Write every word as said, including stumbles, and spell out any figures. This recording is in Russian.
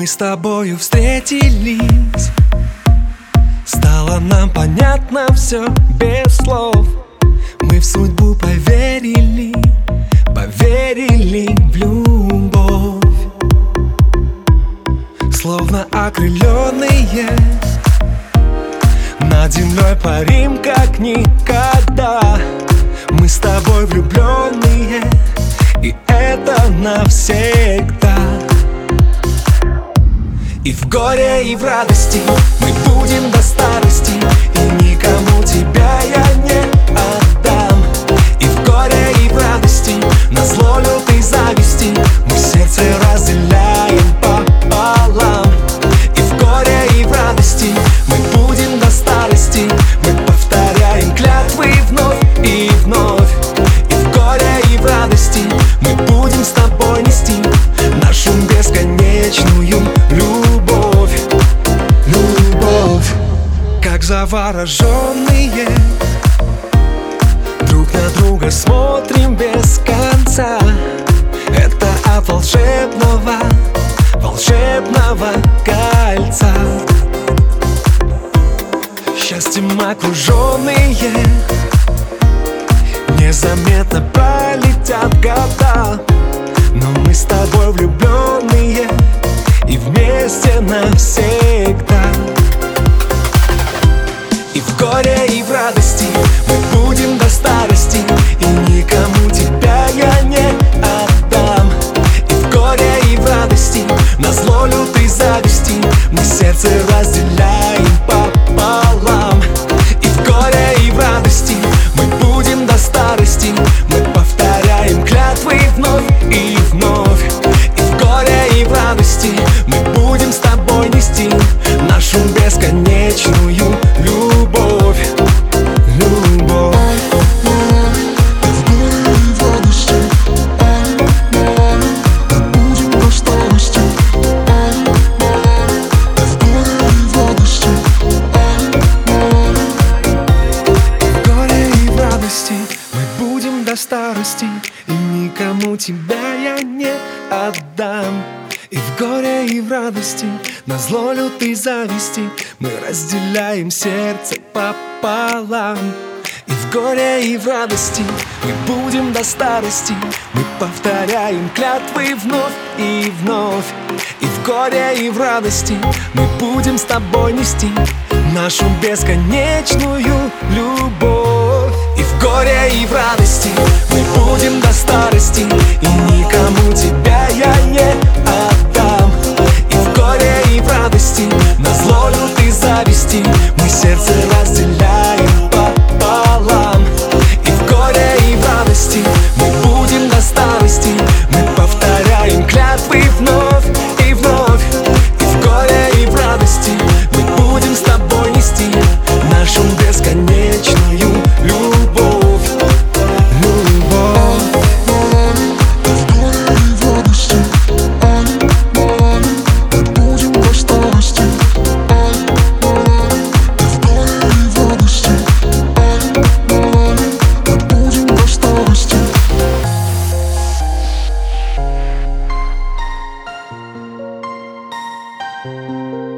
Мы с тобою встретились, стало нам понятно все без слов. Мы в судьбу поверили, поверили в любовь. Словно окрыленные, над землей парим как никогда. Мы с тобой влюбленные, и это навсегда. И в горе, и в радости мы будем до старости, и никому тебя я не отдам. И в горе, и в радости, назло лютой зависти, мы сердце разделяем пополам. И в горе, и в радости мы будем до старости, мы повторяем клятвы вновь и вновь. И в горе, и в радости мы будем с тобой нести нашу бесконечную любовь. Любовь. Как завороженные друг на друга смотрим без конца. Это от волшебного, волшебного кольца. Счастьем окруженные, незаметно пролетят года, но мы с тобой влюбленные и вместе навсегда. И в горе, и в радости мы будем до старости, и никому тебя я не отдам. И в горе, и в радости, назло лютой зависти, мы сердце разделяем пополам. И в горе, и в радости мы будем до старости, мы повторяем клятвы вновь и вновь. И в горе, и в радости мы будем с тобой нести нашу бесконечную любовь. Любовь. Старости, и никому тебя я не отдам. И в горе, и в радости, назло лютой зависти, мы разделяем сердце пополам. И в горе, и в радости мы будем до старости, мы повторяем клятвы вновь и вновь. И в горе, и в радости мы будем с тобой нести нашу бесконечную любовь. И в горе, и в радости мы будем до старости, и никому тебя я не отдам. И в горе, и в радости, назло лютой зависти, мы сердце разделяем пополам. И в горе, и в радости мы будем до старости, мы повторяем клятвы вновь и вновь. И в горе, и в радости мы будем с тобой нести нашу бесконечную любовь. Thank you.